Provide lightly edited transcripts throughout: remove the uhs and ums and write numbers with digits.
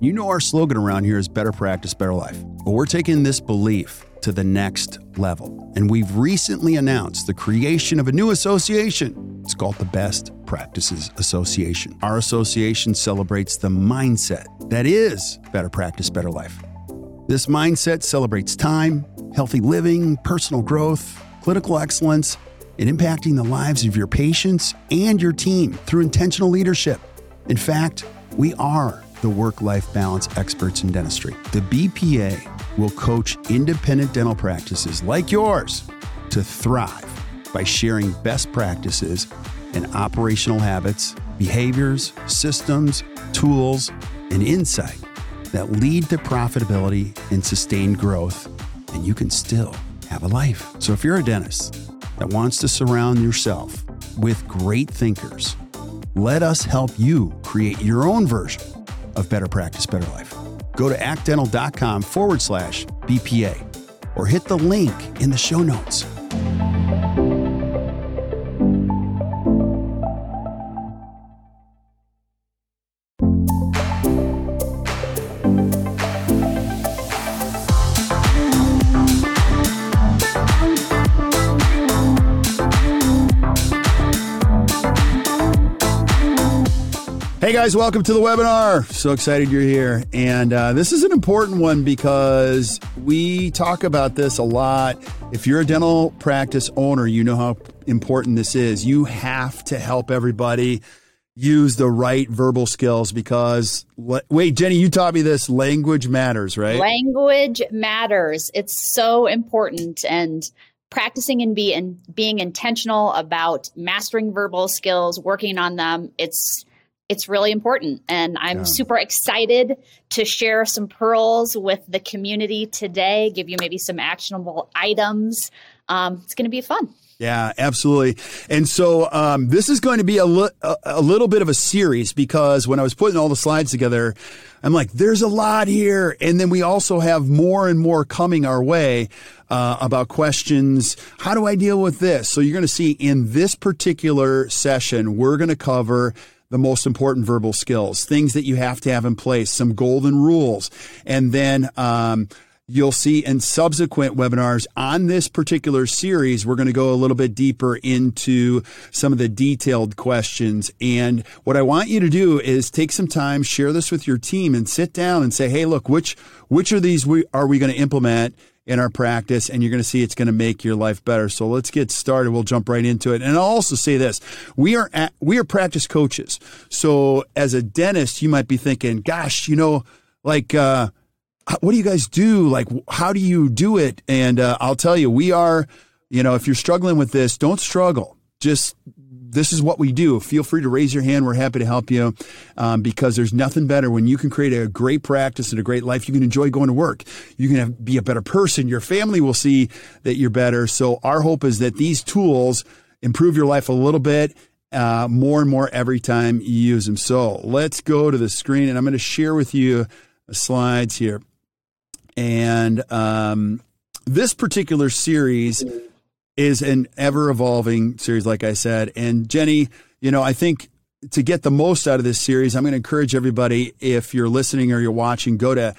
You know our slogan around here is better practice, better life. But we're taking this belief to the next level. And we've recently announced the creation of a new association. It's called the Best Practices Association. Our association celebrates the mindset that is better practice, better life. This mindset celebrates time, healthy living, personal growth, clinical excellence, and impacting the lives of your patients and your team through intentional leadership. In fact, we are the work-life balance experts in dentistry. The BPA will coach independent dental practices like yours to thrive by sharing best practices and operational habits, behaviors, systems, tools, and insight that lead to profitability and sustained growth, and you can still have a life. So if you're a dentist that wants to surround yourself with great thinkers, let us help you create your own version of better practice, better life. Go to actdental.com/BPA or hit the link in the show notes. Hey guys, welcome to the webinar. So excited you're here. And this is an important one because we talk about this a lot. If you're a dental practice owner, you know how important this is. You have to help everybody use the right verbal skills because, wait, Jenny, you taught me this. Language matters, right? Language matters. It's so important. And practicing and being intentional about mastering verbal skills, working on them, it's really important. And I'm super excited to share some pearls with the community today, give you maybe some actionable items. It's going to be fun. Yeah, absolutely. And so this is going to be a little bit of a series because when I was putting all the slides together, I'm like, there's a lot here. And then we also have more and more coming our way about questions. How do I deal with this? So you're going to see in this particular session, we're going to cover the most important verbal skills, things that you have to have in place, some golden rules. And then you'll see in subsequent webinars on this particular series, we're going to go a little bit deeper into some of the detailed questions. And what I want you to do is take some time, share this with your team, and sit down and say, hey, look, which of these are we going to implement in our practice, and you're going to see it's going to make your life better. So let's get started. We'll jump right into it. And I'll also say this. We are practice coaches. So as a dentist, you might be thinking, gosh, what do you guys do? Like, how do you do it? And I'll tell you, we are, if you're struggling with this, don't struggle. This is what we do. Feel free to raise your hand. We're happy to help you because there's nothing better when you can create a great practice and a great life. You can enjoy going to work. You can be a better person. Your family will see that you're better. So our hope is that these tools improve your life a little bit more and more every time you use them. So let's go to the screen, and I'm going to share with you the slides here. And this particular series is an ever-evolving series, like I said. And Jenny, I think to get the most out of this series, I'm going to encourage everybody, if you're listening or you're watching, go to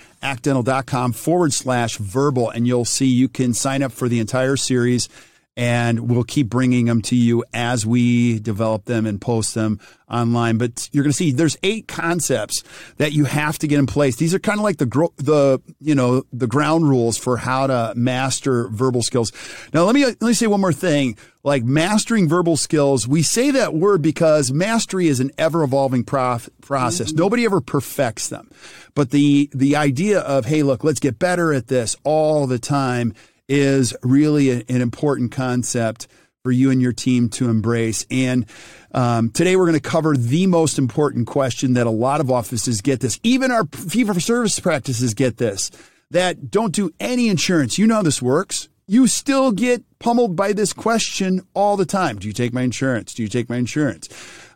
actdental.com/verbal, and you'll see you can sign up for the entire series, and we'll keep bringing them to you as we develop them and post them online. But you're going to see there's 8 concepts that you have to get in place. These are kind of like the ground rules for how to master verbal skills. Now, let me say one more thing. Like mastering verbal skills, we say that word because mastery is an ever-evolving process. Mm-hmm. Nobody ever perfects them. But the idea of, hey, look, let's get better at this all the time is really an important concept for you and your team to embrace. And today we're going to cover the most important question that a lot of offices get this. Even our fee-for-service practices get this, that don't do any insurance. You know how this works. You still get pummeled by this question all the time. Do you take my insurance? Do you take my insurance?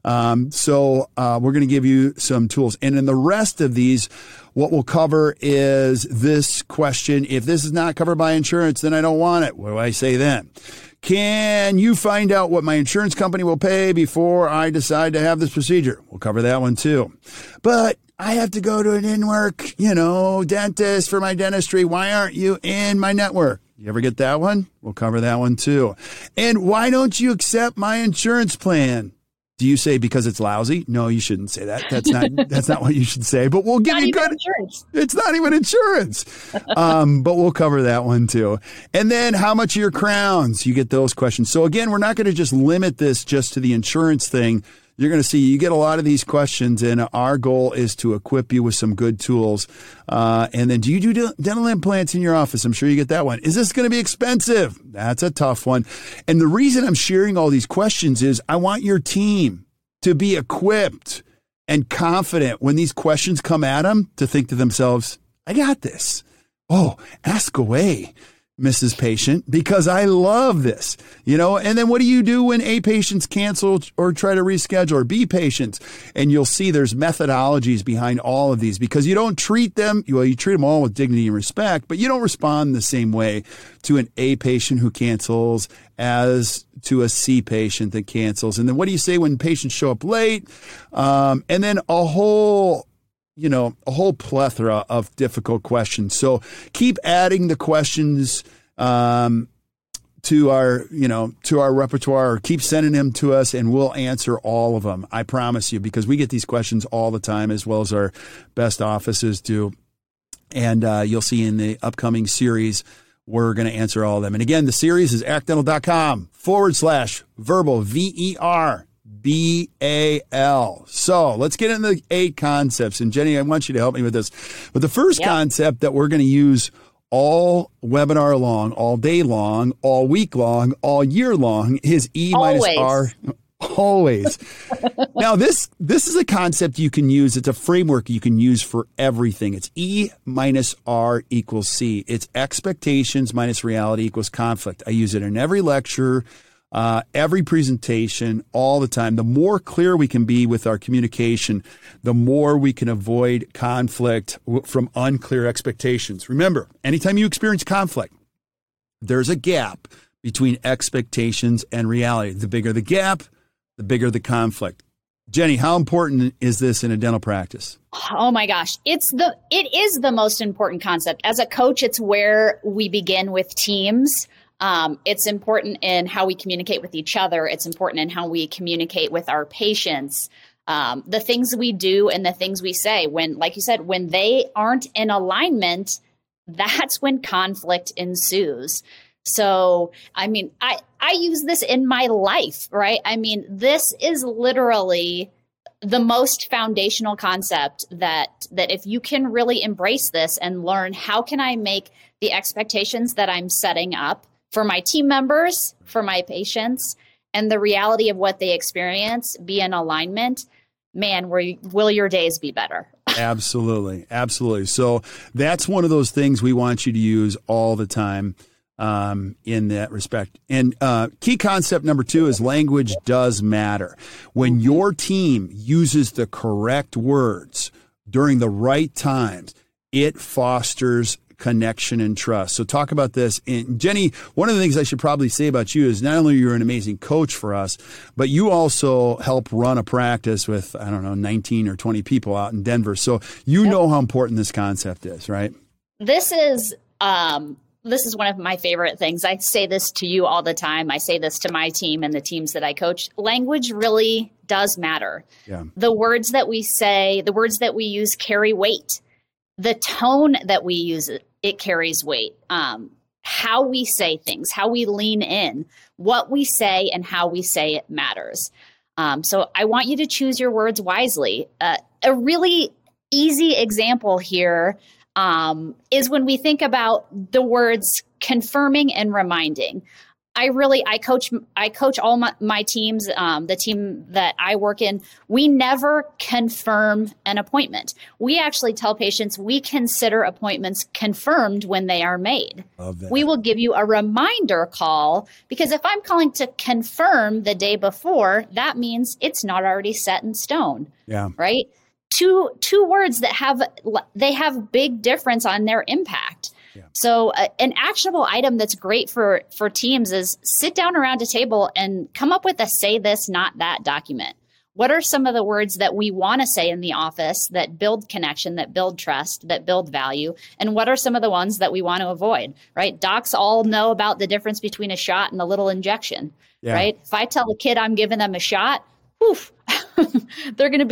So we're going to give you some tools. And in the rest of these, what we'll cover is this question. If this is not covered by insurance, then I don't want it. What do I say then? Can you find out what my insurance company will pay before I decide to have this procedure? We'll cover that one too. But I have to go to an in-work, dentist for my dentistry. Why aren't you in my network? You ever get that one? We'll cover that one too. And why don't you accept my insurance plan? Do you say because it's lousy? No, you shouldn't say that. That's not what you should say. But we'll give you good insurance. It's not even insurance. But we'll cover that one too. And then how much are your crowns? You get those questions. So again, we're not going to just limit this just to the insurance thing. You're going to see you get a lot of these questions, and our goal is to equip you with some good tools. And then do you do dental implants in your office? I'm sure you get that one. Is this going to be expensive? That's a tough one. And the reason I'm sharing all these questions is I want your team to be equipped and confident when these questions come at them to think to themselves, I got this. Oh, ask away, Mrs. Patient, because I love this, and then what do you do when A patients cancel or try to reschedule, or B patients? And you'll see there's methodologies behind all of these, because you don't treat them, you treat them all with dignity and respect, but you don't respond the same way to an A patient who cancels as to a C patient that cancels. And then what do you say when patients show up late? And then a whole plethora of difficult questions. So keep adding the questions to our repertoire, or keep sending them to us, and we'll answer all of them. I promise you, because we get these questions all the time, as well as our best offices do. And you'll see in the upcoming series, we're going to answer all of them. And again, the series is actdental.com/verbal, VERBAL. So let's get into the 8 concepts. And Jenny, I want you to help me with this. But the first concept that we're going to use all webinar long, all day long, all week long, all year long is E minus R. Always. Now, this is a concept you can use. It's a framework you can use for everything. It's E minus R equals C. It's expectations minus reality equals conflict. I use it in every lecture, every presentation, all the time. The more clear we can be with our communication, the more we can avoid conflict from unclear expectations. Remember, anytime you experience conflict, there's a gap between expectations and reality. The bigger the gap, the bigger the conflict. Jenny, how important is this in a dental practice? Oh my gosh. It is the most important concept. As a coach, it's where we begin with teams. It's important in how we communicate with each other. It's important in how we communicate with our patients. The things we do and the things we say, when, like you said, when they aren't in alignment, that's when conflict ensues. So, I mean, I use this in my life, right? I mean, this is literally the most foundational concept that if you can really embrace this and learn, how can I make the expectations that I'm setting up for my team members, for my patients, and the reality of what they experience be in alignment, man, will your days be better? Absolutely. Absolutely. So that's one of those things we want you to use all the time. In that respect. And key concept number 2 is language does matter. When your team uses the correct words during the right times, it fosters connection and trust. So talk about this. And Jenny, one of the things I should probably say about you is not only you're an amazing coach for us, but you also help run a practice with, 19 or 20 people out in Denver. So you know how important this concept is, right? This is one of my favorite things. I say this to you all the time. I say this to my team and the teams that I coach. Language really does matter. Yeah. The words that we say, the words that we use carry weight. The tone that we use, it carries weight. How we say things, how we lean in, what we say and how we say it matters. So I want you to choose your words wisely. A really easy example here is when we think about the words confirming and reminding. I coach all my teams, the team that I work in. We never confirm an appointment. We actually tell patients we consider appointments confirmed when they are made. We will give you a reminder call, because if I'm calling to confirm the day before, that means it's not already set in stone. Yeah. Right? Two words that have big difference on their impact. Yeah. So an actionable item that's great for teams is sit down around a table and come up with a say this, not that document. What are some of the words that we want to say in the office that build connection, that build trust, that build value? And what are some of the ones that we want to avoid, right? Docs all know about the difference between a shot and a little injection, right? If I tell a kid I'm giving them a shot, poof, they're going to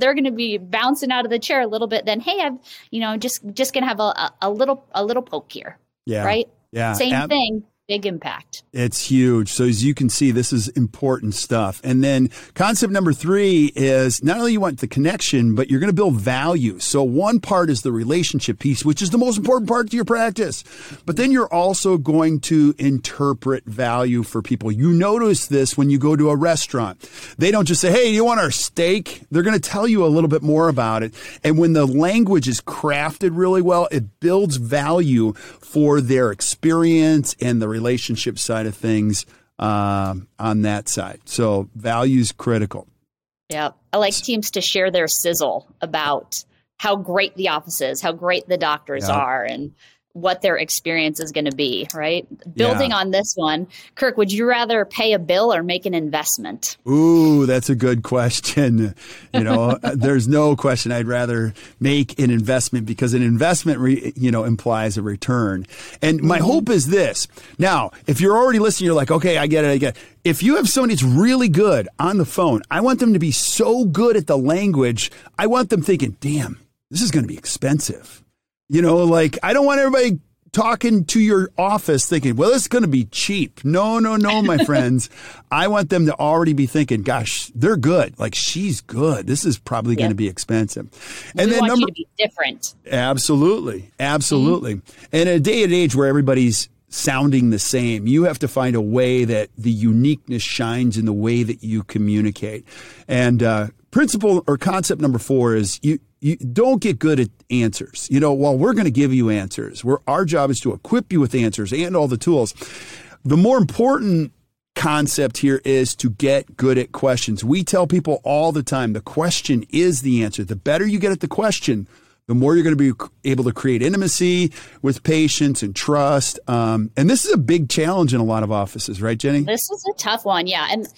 be bouncing out of the chair a little bit. Then, hey, I'm, just going to have a little poke here, right? Yeah. Same thing. Big impact. It's huge. So as you can see, this is important stuff. And then concept number 3 is not only you want the connection, but you're going to build value. So one part is the relationship piece, which is the most important part to your practice. But then you're also going to interpret value for people. You notice this when you go to a restaurant. They don't just say, hey, you want our steak? They're going to tell you a little bit more about it. And when the language is crafted really well, it builds value for their experience and the relationship side of things on that side. So value is critical. Yeah. I like teams to share their sizzle about how great the office is, how great the doctors are, and what their experience is going to be, right? Building on this one, Kirk, would you rather pay a bill or make an investment? Ooh, that's a good question. There's no question. I'd rather make an investment because an investment, implies a return. And my hope is this. Now, if you're already listening, you're like, okay, I get it. If you have somebody that's really good on the phone, I want them to be so good at the language. I want them thinking, damn, this is going to be expensive. I don't want everybody talking to your office thinking, well, it's going to be cheap. No, my friends. I want them to already be thinking, gosh, they're good. Like, she's good. This is probably going to be expensive. And we want you to be different. Absolutely. Mm-hmm. And in a day and age where everybody's sounding the same, you have to find a way that the uniqueness shines in the way that you communicate. And principle or concept number 4 is you don't get good at answers. While we're going to give you answers, our job is to equip you with answers and all the tools. The more important concept here is to get good at questions. We tell people all the time, the question is the answer. The better you get at the question, the more you're going to be able to create intimacy with patients and trust. And this is a big challenge in a lot of offices, right, Jenny? This is a tough one. Yeah. And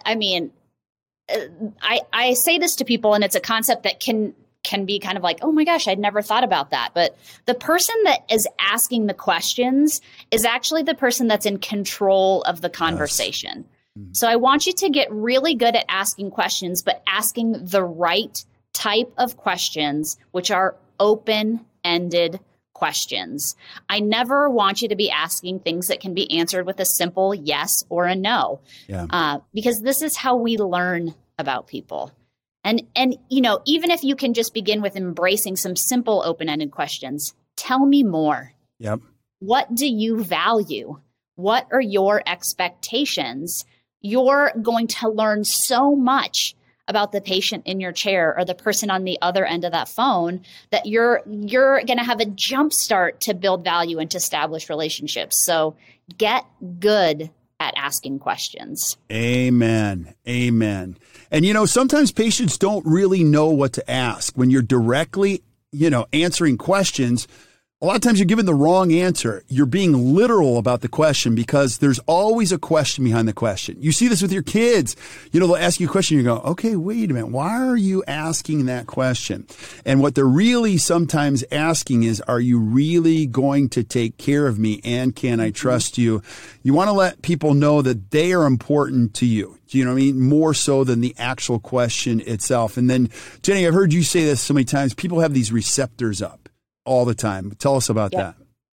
I say this to people, and it's a concept that can be kind of like, oh my gosh, I'd never thought about that. But the person that is asking the questions is actually the person that's in control of the conversation. Yes. So I want you to get really good at asking questions, but asking the right type of questions, which are open-ended questions. I never want you to be asking things that can be answered with a simple yes or a no, because this is how we learn about people. And even if you can just begin with embracing some simple open-ended questions, tell me more. Yep. What do you value? What are your expectations? You're going to learn so much about the patient in your chair or the person on the other end of that phone that you're going to have a jump start to build value and to establish relationships. So get good at asking questions. Amen. And, sometimes patients don't really know what to ask. When you're directly, answering questions, a lot of times you're given the wrong answer. You're being literal about the question because there's always a question behind the question. You see this with your kids. They'll ask you a question. You go, okay, wait a minute. Why are you asking that question? And what they're really sometimes asking is, are you really going to take care of me? And can I trust you? You want to let people know that they are important to you. Do you know what I mean? More so than the actual question itself. And then, Jenny, I've heard you say this so many times. People have these receptors up all the time. Tell us about that.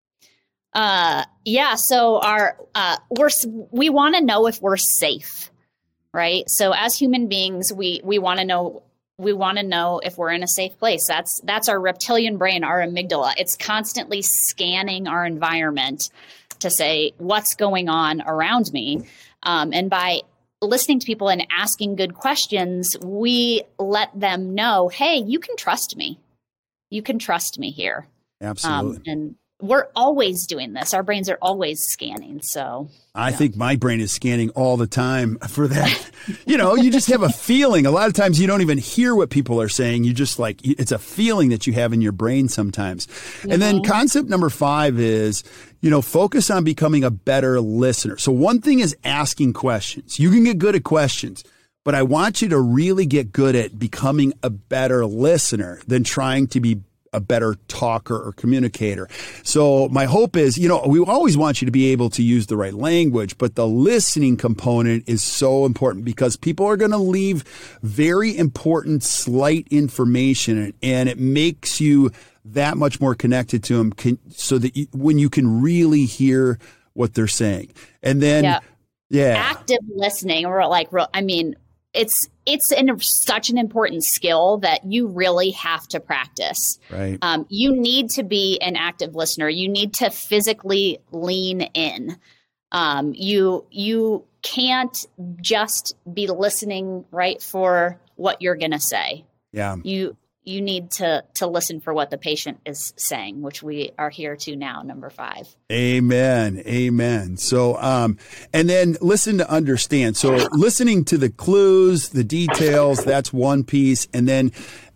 So we want to know if we're safe, right? So as human beings, we want to know if we're in a safe place. That's our reptilian brain, our amygdala. It's constantly scanning our environment to say what's going on around me. And by listening to people and asking good questions, we let them know, hey, you can trust me. You can trust me here. Absolutely. And we're always doing this. Our brains are always scanning. So I think my brain is scanning all the time for that. You just have a feeling. A lot of times you don't even hear what people are saying. You just it's a feeling that you have in your brain sometimes. Mm-hmm. And then concept number 5 is, focus on becoming a better listener. So one thing is asking questions. You can get good at questions. but I want you to really get good at becoming a better listener than trying to be a better talker or communicator. So my hope is, we always want you to be able to use the right language, but the listening component is so important because people are going to leave very important, slight information, and it makes you that much more connected to them so that when you can really hear what they're saying. And then, active listening, or it's such an important skill that you really have to practice. Right. You need to be an active listener. You need to physically lean in. You can't just be listening right for what you're going to say. Yeah. You need to listen for what the patient is saying, which we are here to now, number 5. Amen. Amen. So, and then listen to understand. So listening to the clues, the details, that's one piece. And then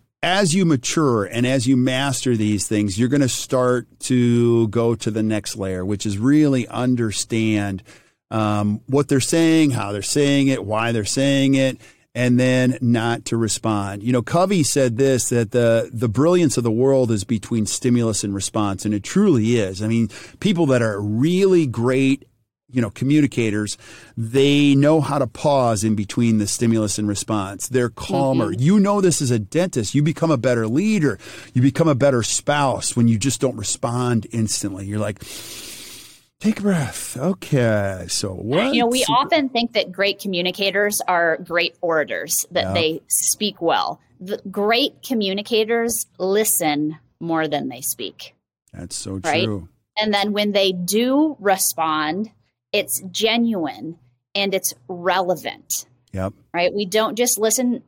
as you mature and as you master these things, you're going to start to go to the next layer, which is really understand what they're saying, how they're saying it, why they're saying it, and then not to respond. Covey said this, that the brilliance of the world is between stimulus and response, and it truly is. I mean, people that are really great, communicators, they know how to pause in between the stimulus and response. They're calmer. Mm-hmm. This as a dentist. You become a better leader. You become a better spouse when you just don't respond instantly. You're like, take a breath. Okay. So what? We often think that great communicators are great orators, that they speak well. The great communicators listen more than they speak. That's so right? true. And then when they do respond, it's genuine and it's relevant. Yep. Right? We don't just listen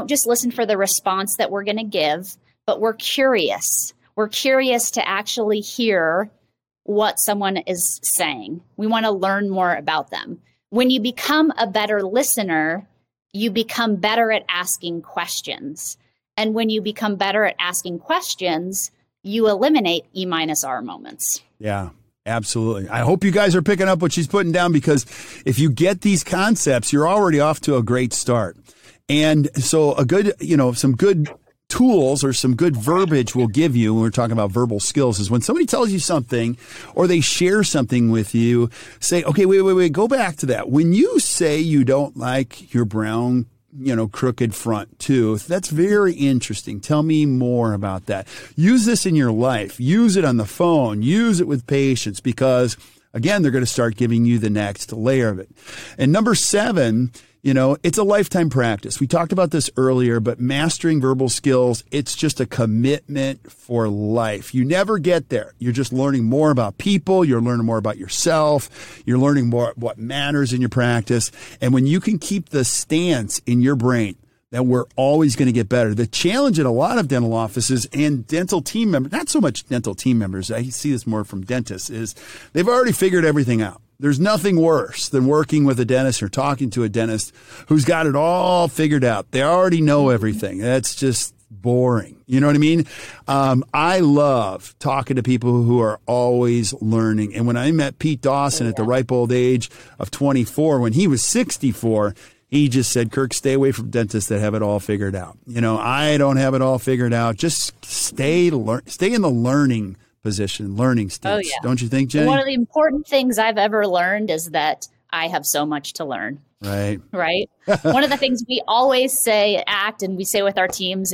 for the response that we're going to give, but we're curious. We're curious to actually hear what someone is saying. We want to learn more about them. When you become a better listener, you become better at asking questions. And when you become better at asking questions, you eliminate E-R moments. Yeah, absolutely. I hope you guys are picking up what she's putting down, because if you get these concepts, you're already off to a great start. And so some good tools or some good verbiage we'll give you when we're talking about verbal skills is when somebody tells you something or they share something with you, say, okay, wait, go back to that. When you say you don't like your brown, crooked front tooth, that's very interesting. Tell me more about that. Use this in your life. Use it on the phone. Use it with patients, because again, they're going to start giving you the next layer of it. And number 7, it's a lifetime practice. We talked about this earlier, but mastering verbal skills, it's just a commitment for life. You never get there. You're just learning more about people. You're learning more about yourself. You're learning more what matters in your practice. And when you can keep the stance in your brain that we're always going to get better. The challenge in a lot of dental offices and dental team members, not so much dental team members, I see this more from dentists, is they've already figured everything out. There's nothing worse than working with a dentist or talking to a dentist who's got it all figured out. They already know everything. That's just boring. You know what I mean? I love talking to people who are always learning. And when I met Pete Dawson at the ripe old age of 24, when he was 64, he just said, Kirk, stay away from dentists that have it all figured out. I don't have it all figured out. Just stay in the learning position, learning stage. Don't you think, Jenny? One of the important things I've ever learned is that I have so much to learn. Right. One of the things we always say, and we say with our teams,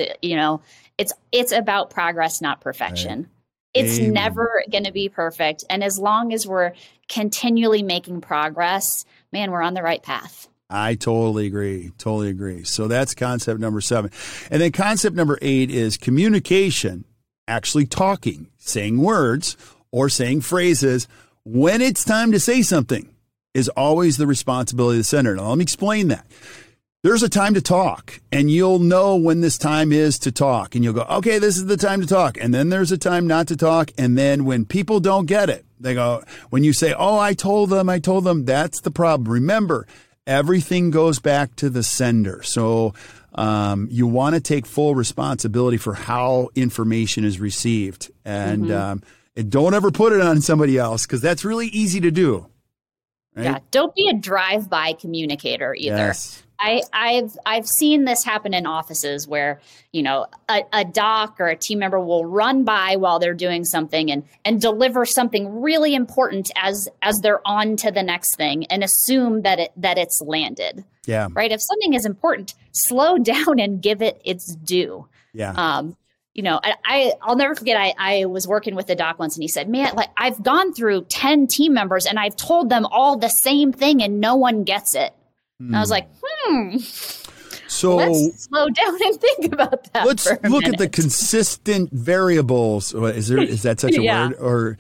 it's about progress, not perfection. Right. It's never going to be perfect. And as long as we're continually making progress, man, we're on the right path. I totally agree. So that's concept number 7. And then concept number 8 is communication, actually talking, saying words or saying phrases when it's time to say something is always the responsibility of the sender. Now, let me explain that. There's a time to talk, and you'll know when this time is to talk, and you'll go, okay, this is the time to talk. And then there's a time not to talk. And then when people don't get it, they go, when you say, oh, I told them, that's the problem. Remember, everything goes back to the sender. So you want to take full responsibility for how information is received. And, and don't ever put it on somebody else, because that's really easy to do. Right? Yeah. Don't be a drive-by communicator either. Yes. I've seen this happen in offices where, a doc or a team member will run by while they're doing something and deliver something really important as they're on to the next thing and assume that it's landed. Yeah. Right. If something is important, slow down and give it its due. Yeah. I'll never forget, I was working with a doc once and he said, man, like I've gone through 10 team members and I've told them all the same thing and no one gets it. And I was like, So let's slow down and think about that. Let's look at the consistent variables. Is that such a word? Or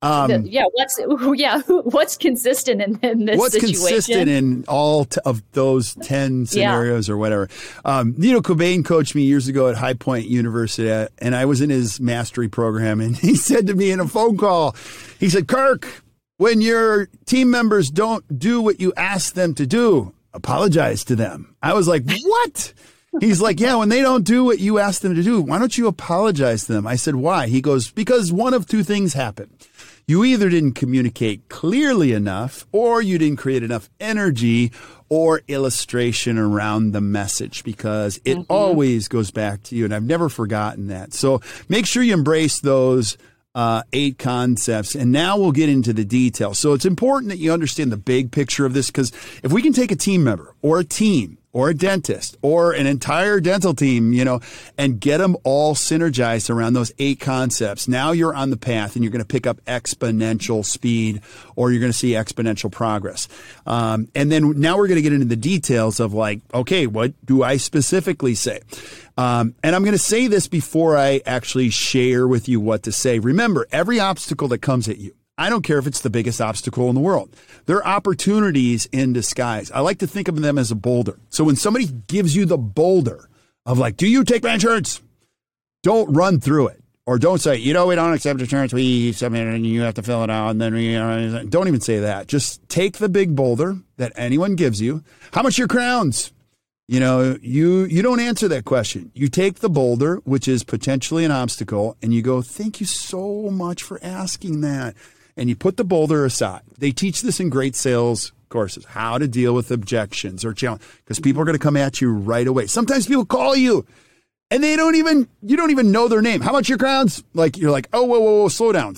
what's consistent in this what's situation? consistent in all of those 10 scenarios or whatever? Cobain coached me years ago at High Point University, and I was in his mastery program, and he said to me in a phone call, he said, Kirk, when your team members don't do what you ask them to do, apologize to them. I was like, what? He's like, yeah, when they don't do what you ask them to do, why don't you apologize to them? I said, why? He goes, because one of two things happen. You either didn't communicate clearly enough, or you didn't create enough energy or illustration around the message, because it always goes back to you. And I've never forgotten that. So make sure you embrace those 8 concepts. And now we'll get into the details. So it's important that you understand the big picture of this, because if we can take a team member or a team or a dentist or an entire dental team, and get them all synergized around those 8 concepts, now you're on the path and you're going to pick up exponential speed, or you're going to see exponential progress. And then now we're going to get into the details of like, okay, what do I specifically say? And I'm going to say this before I actually share with you what to say. Remember, every obstacle that comes at you, I don't care if it's the biggest obstacle in the world, they're opportunities in disguise. I like to think of them as a boulder. So when somebody gives you the boulder of like, do you take my insurance? Don't run through it. Or don't say, we don't accept insurance. We submit it and you have to fill it out. And then don't even say that. Just take the big boulder that anyone gives you. How much are your crowns? You don't answer that question. You take the boulder, which is potentially an obstacle, and you go, thank you so much for asking that. And you put the boulder aside. They teach this in great sales courses, how to deal with objections or challenges, because people are going to come at you right away. Sometimes people call you and you don't even know their name. How much your crowns? Like, you're like, oh, whoa, slow down.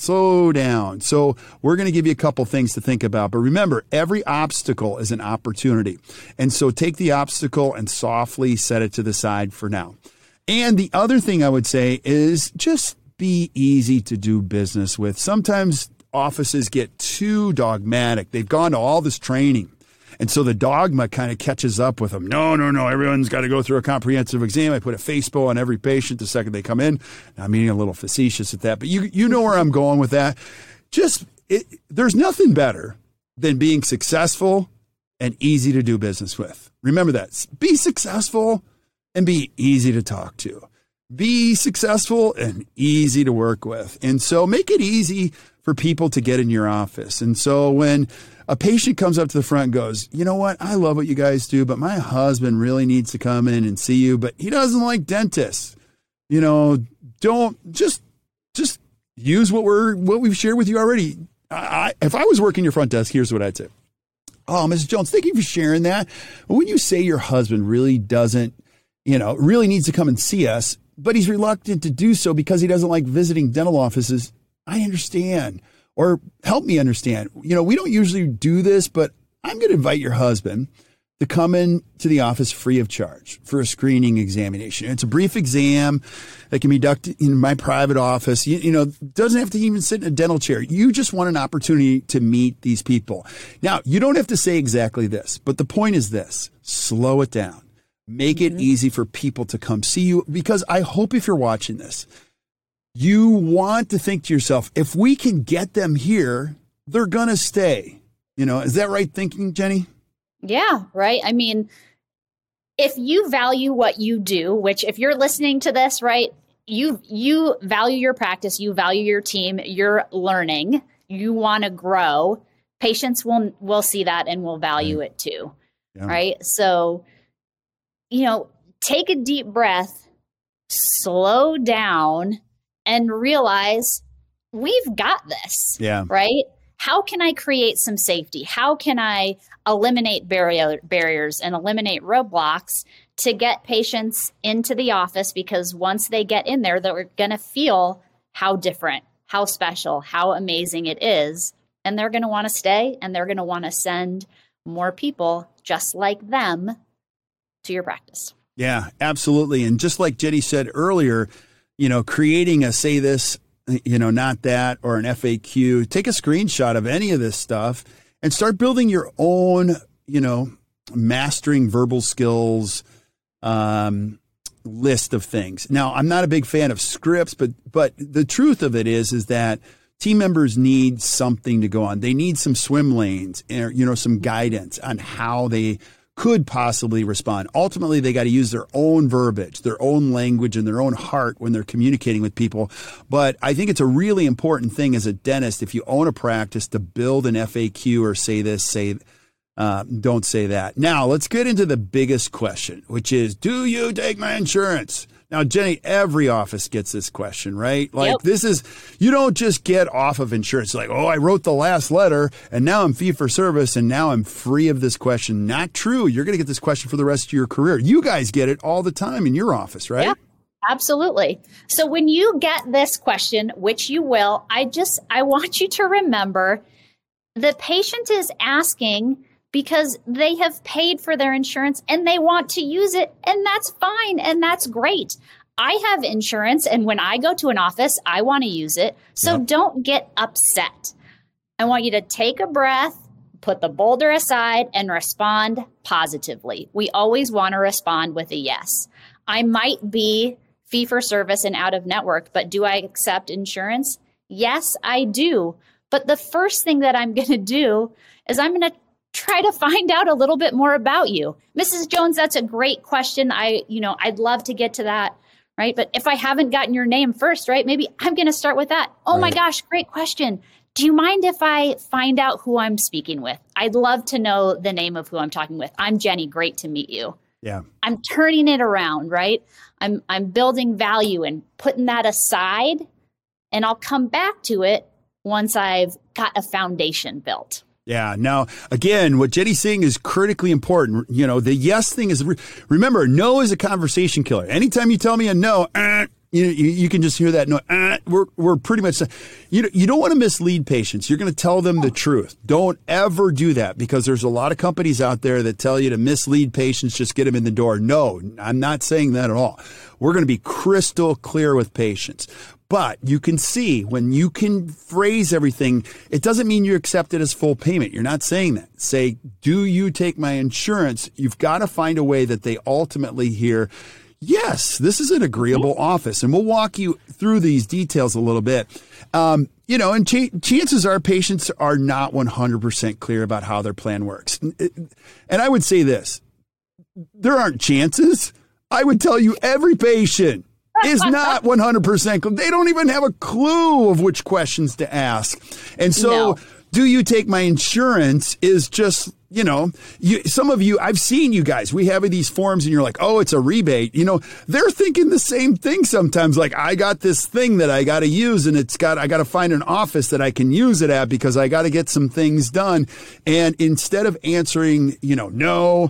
So we're going to give you a couple things to think about. But remember, every obstacle is an opportunity. And so take the obstacle and softly set it to the side for now. And the other thing I would say is just be easy to do business with. Sometimes offices get too dogmatic. They've gone to all this training. And so the dogma kind of catches up with them. No, everyone's got to go through a comprehensive exam. I put a face bow on every patient the second they come in. I'm being a little facetious at that, but you know where I'm going with that. There's nothing better than being successful and easy to do business with. Remember that. Be successful and be easy to talk to. Be successful and easy to work with. And so make it easy for people to get in your office. And so when a patient comes up to the front and goes, you know what, I love what you guys do, but my husband really needs to come in and see you, but he doesn't like dentists. Don't just use what we've shared with you already. If I was working your front desk, here's what I'd say. Oh, Mrs. Jones, thank you for sharing that. When you say your husband really doesn't, really needs to come and see us, but he's reluctant to do so because he doesn't like visiting dental offices, I understand. Or help me understand. We don't usually do this, but I'm going to invite your husband to come in to the office free of charge for a screening examination. It's a brief exam that can be conducted in my private office. Doesn't have to even sit in a dental chair. You just want an opportunity to meet these people. Now, you don't have to say exactly this, but the point is this: slow it down. Make it easy for people to come see you, because I hope if you're watching this, you want to think to yourself, if we can get them here, they're going to stay. Is that right thinking, Jenny? Yeah, right. I mean, if you value what you do, which if you're listening to this, right, you value your practice, you value your team, you're learning, you want to grow, patients will see that and will value it too. Yeah. Right. So, take a deep breath, slow down, and realize we've got this. Yeah. Right. how can I create some safety? How can I eliminate barriers and eliminate roadblocks to get patients into the office? Because once they get in there, they're going to feel how different, how special, how amazing it is. And they're going to want to stay, and they're going to want to send more people just like them to your practice. Yeah, absolutely. And just like Jenny said earlier, creating a say this, not that, or an FAQ, take a screenshot of any of this stuff and start building your own, mastering verbal skills list of things. Now, I'm not a big fan of scripts, but the truth of it is that team members need something to go on. They need some swim lanes, some guidance on how they could possibly respond. Ultimately, they got to use their own verbiage, their own language, and their own heart when they're communicating with people. But I think it's a really important thing as a dentist, if you own a practice, to build an FAQ or say this, don't say that. Now, let's get into the biggest question, which is, do you take my insurance? Now, Jenny, every office gets this question, right? Like, This you don't just get off of insurance. Like, I wrote the last letter and now I'm fee for service and now I'm free of this question. Not true. You're going to get this question for the rest of your career. You guys get it all the time in your office, right? Yeah, absolutely. So when you get this question, which you will, I want you to remember the patient is asking because they have paid for their insurance and they want to use it. And that's fine. And that's great. I have insurance. And when I go to an office, I want to use it. So don't get upset. I want you to take a breath, put the boulder aside, and respond positively. We always want to respond with a yes. I might be fee for service and out of network, but do I accept insurance? Yes, I do. But the first thing that I'm going to do is I'm going to try to find out a little bit more about you. Mrs. Jones, that's a great question. I'd love to get to that, right? But if I haven't gotten your name first, right, maybe I'm going to start with that. Oh my gosh, great question. Do you mind if I find out who I'm speaking with? I'd love to know the name of who I'm talking with. I'm Jenny. Great to meet you. Yeah. I'm turning it around, right? I'm building value and putting that aside, and I'll come back to it once I've got a foundation built. Yeah. Now, again, what Jenny's saying is critically important. The yes thing is, remember, no is a conversation killer. Anytime you tell me a no, you can just hear that no. We're pretty much, you don't want to mislead patients. You're going to tell them the truth. Don't ever do that, because there's a lot of companies out there that tell you to mislead patients, just get them in the door. No, I'm not saying that at all. We're going to be crystal clear with patients. But you can see when you can phrase everything, it doesn't mean you accept it as full payment. You're not saying that. Say, do you take my insurance? You've got to find a way that they ultimately hear, yes, this is an agreeable office. And we'll walk you through these details a little bit. And chances are patients are not 100% clear about how their plan works. And I would say this, there aren't chances. I would tell you every patient is not 100%. They don't even have a clue of which questions to ask. And so do you take my insurance is just, some of you, I've seen you guys, we have these forms and you're like, oh, it's a rebate. They're thinking the same thing sometimes. Like, I got this thing that I got to use and I got to find an office that I can use it at because I got to get some things done. And instead of answering, no,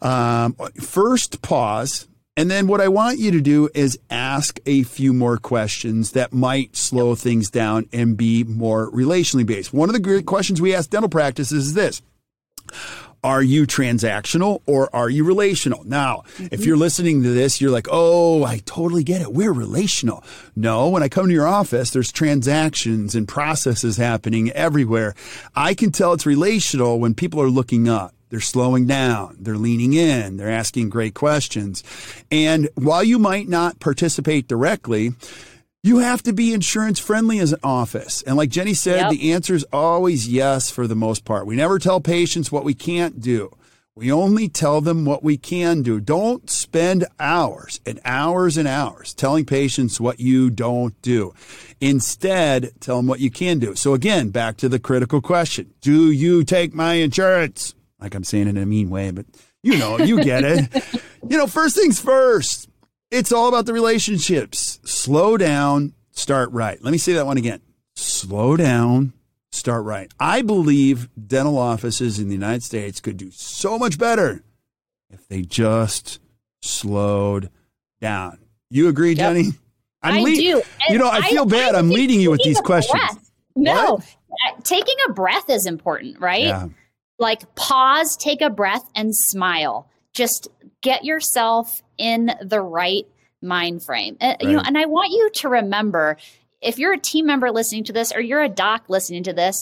first pause. And then what I want you to do is ask a few more questions that might slow things down and be more relationally based. One of the great questions we ask dental practices is this: are you transactional or are you relational? Now, if you're listening to this, you're like, oh, I totally get it. We're relational. No, when I come to your office, there's transactions and processes happening everywhere. I can tell it's relational when people are looking up. They're slowing down. They're leaning in. They're asking great questions. And while you might not participate directly, you have to be insurance friendly as an office. And like Jenny said, the answer is always yes for the most part. We never tell patients what we can't do. We only tell them what we can do. Don't spend hours and hours and hours telling patients what you don't do. Instead, tell them what you can do. So again, back to the critical question. Do you take my insurance? Like I'm saying it in a mean way, but you get it. First things first, it's all about the relationships. Slow down, start right. Let me say that one again. Slow down, start right. I believe dental offices in the United States could do so much better if they just slowed down. You agree, Jenny? I do. You know, I feel bad. I'm leading you with these questions. No, taking a breath is important, right? Yeah. Like pause, take a breath, and smile. Just get yourself in the right mind frame. You know, and I want you to remember, if you're a team member listening to this, or you're a doc listening to this,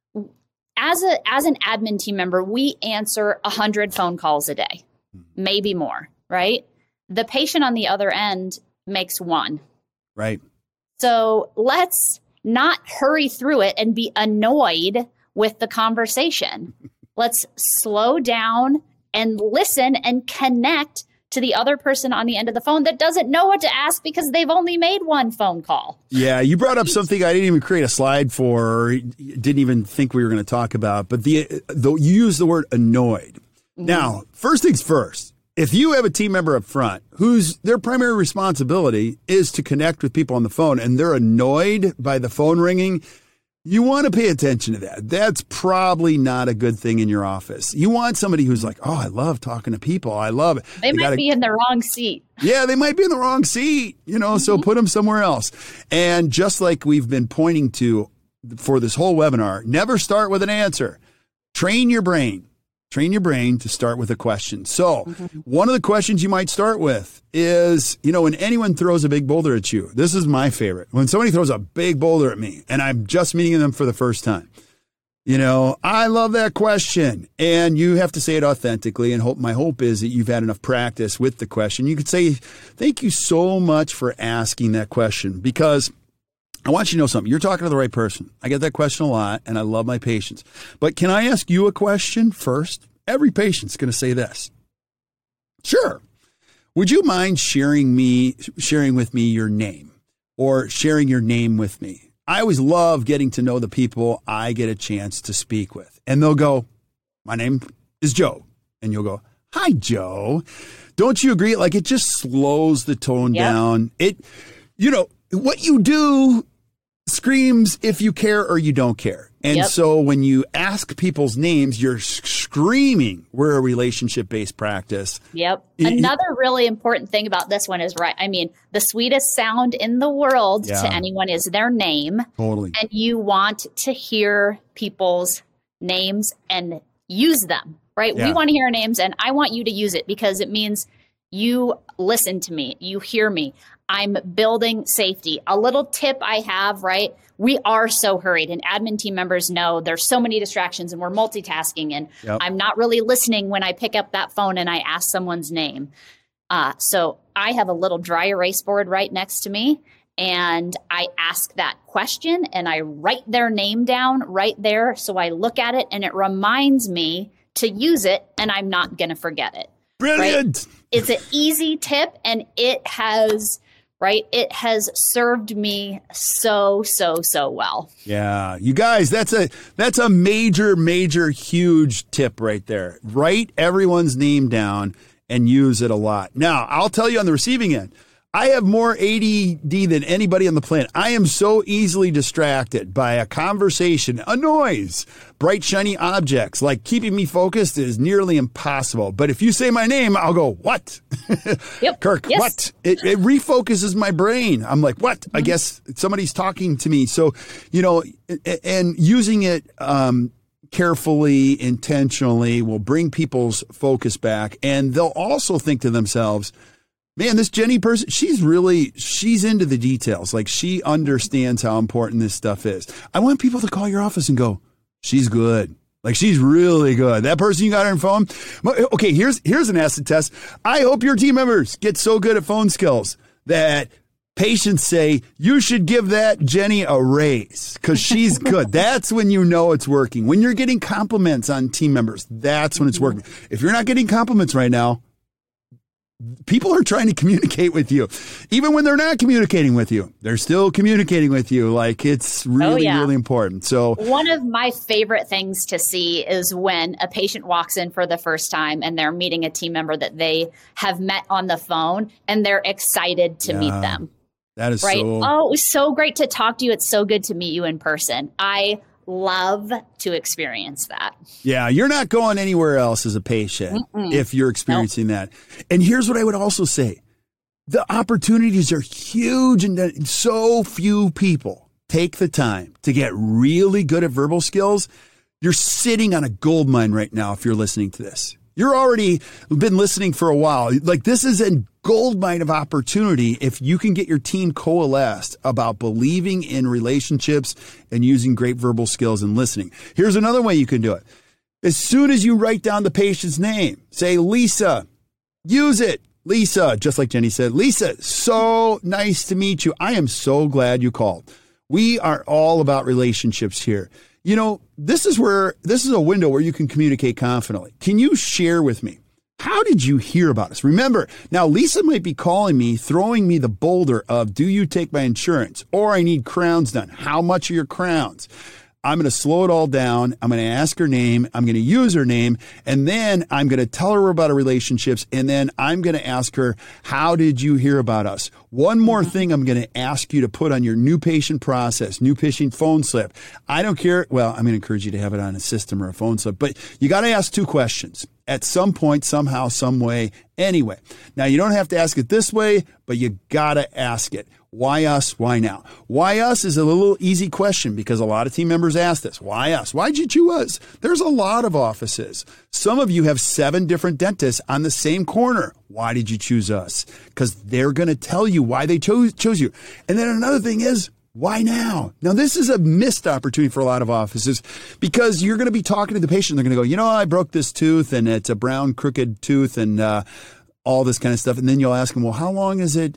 as an admin team member, we answer 100 phone calls a day, maybe more, right? The patient on the other end makes one. Right. So let's not hurry through it and be annoyed with the conversation. Let's slow down and listen and connect to the other person on the end of the phone that doesn't know what to ask because they've only made one phone call. Yeah, you brought up something I didn't even create a slide for, or didn't even think we were going to talk about, but you used the word annoyed. Mm-hmm. Now, first things first, if you have a team member up front whose their primary responsibility is to connect with people on the phone and they're annoyed by the phone ringing, you want to pay attention to that. That's probably not a good thing in your office. You want somebody who's like, oh, I love talking to people. I love it. They might be in the wrong seat. Yeah, they might be in the wrong seat, so put them somewhere else. And just like we've been pointing to for this whole webinar, never start with an answer. Train your brain. Train your brain to start with a question. So one of the questions you might start with is, when anyone throws a big boulder at you, this is my favorite. When somebody throws a big boulder at me and I'm just meeting them for the first time, I love that question. And you have to say it authentically. And my hope is that you've had enough practice with the question. You could say, thank you so much for asking that question, because I want you to know something. You're talking to the right person. I get that question a lot, and I love my patients. But can I ask you a question first? Every patient's going to say this. Sure. Would you mind sharing with me your name, or sharing your name with me? I always love getting to know the people I get a chance to speak with. And they'll go, my name is Joe. And you'll go, hi, Joe. Don't you agree? Like, it just slows the tone down. What you do screams if you care or you don't care. And so when you ask people's names, you're screaming, we're a relationship-based practice. Yep. Another really important thing about this one is, right, I mean, the sweetest sound in the world to anyone is their name. Totally. And you want to hear people's names and use them, right? Yeah. We want to hear our names, and I want you to use it because it means you listen to me, you hear me. I'm building safety. A little tip I have, right? We are so hurried, and admin team members know there's so many distractions and we're multitasking, and I'm not really listening when I pick up that phone and I ask someone's name. So I have a little dry erase board right next to me, and I ask that question and I write their name down right there. So I look at it and it reminds me to use it, and I'm not going to forget it. Brilliant. Right? It's an easy tip, and it has served me so well. Yeah. You guys, that's a major, huge tip right there. Write everyone's name down and use it a lot. Now, I'll tell you on the receiving end, I have more ADD than anybody on the planet. I am so easily distracted by a conversation, a noise, bright, shiny objects. Like, keeping me focused is nearly impossible. But if you say my name, I'll go, what? Yep. Kirk, yes. What? It refocuses my brain. I'm like, what? I guess somebody's talking to me. So, and using it carefully, intentionally will bring people's focus back. And they'll also think to themselves, man, this Jenny person, she's into the details. Like, she understands how important this stuff is. I want people to call your office and go, she's good. Like, she's really good. That person you got on phone. Okay, here's an acid test. I hope your team members get so good at phone skills that patients say, you should give that Jenny a raise because she's good. That's when you know it's working. When you're getting compliments on team members, that's when it's working. If you're not getting compliments right now, people are trying to communicate with you. Even when they're not communicating with you, they're still communicating with you. Like, it's really important. So one of my favorite things to see is when a patient walks in for the first time and they're meeting a team member that they have met on the phone, and they're excited to meet them. That is right. Oh, it was so great to talk to you. It's so good to meet you in person. I love to experience that. Yeah, you're not going anywhere else as a patient if you're experiencing that. And here's what I would also say. The opportunities are huge, and so few people take the time to get really good at verbal skills. You're sitting on a gold mine right now if you're listening to this. You're already been listening for a while. Like, this is a gold mine of opportunity if you can get your team coalesced about believing in relationships and using great verbal skills and listening. Here's another way you can do it. As soon as you write down the patient's name, say, Lisa, use it. Lisa, just like Jenny said, Lisa, so nice to meet you. I am so glad you called. We are all about relationships here. You know, this is a window where you can communicate confidently. Can you share with me? How did you hear about us? Remember, now Lisa might be calling me, throwing me the boulder of, do you take my insurance? Or I need crowns done. How much are your crowns? I'm going to slow it all down. I'm going to ask her name. I'm going to use her name. And then I'm going to tell her about our relationships. And then I'm going to ask her, how did you hear about us? One more thing I'm going to ask you to put on your new patient process, new patient phone slip. I don't care. Well, I'm going to encourage you to have it on a system or a phone slip, but you got to ask 2 questions at some point, somehow, some way, anyway. Now, you don't have to ask it this way, but you got to ask it. Why us? Why now? Why us is a little easy question because a lot of team members ask this. Why us? Why'd you choose us? There's a lot of offices. Some of you have 7 different dentists on the same corner. Why did you choose us? Because they're going to tell you why they chose you. And then another thing is, why now? Now, this is a missed opportunity for a lot of offices because you're going to be talking to the patient. They're going to go, I broke this tooth and it's a brown crooked tooth and all this kind of stuff. And then you'll ask them, well, how long is it,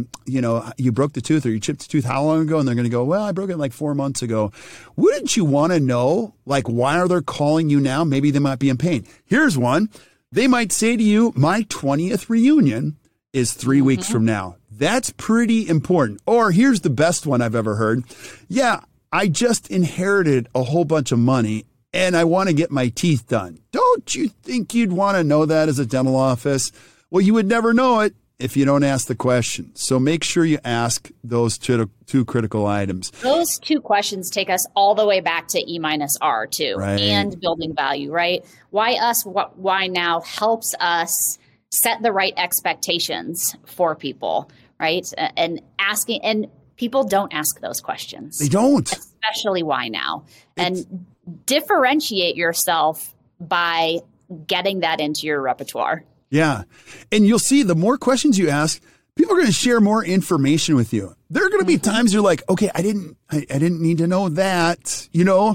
you broke the tooth or you chipped the tooth how long ago? And they're going to go, well, I broke it like 4 months ago. Wouldn't you want to know, like, why are they calling you now? Maybe they might be in pain. Here's one. They might say to you, my 20th reunion is 3 weeks from now. That's pretty important. Or here's the best one I've ever heard. Yeah, I just inherited a whole bunch of money and I want to get my teeth done. Don't you think you'd want to know that as a dental office? Well, you would never know it if you don't ask the question. So make sure you ask those 2 critical items. Those 2 questions take us all the way back to E-R too, right. And building value, right? Why us? Why now helps us set the right expectations for people, right? And asking, and people don't ask those questions. They don't. Especially why now. And differentiate yourself by getting that into your repertoire. Yeah. And you'll see the more questions you ask, people are going to share more information with you. There are going to be times you're like, okay, I didn't need to know that,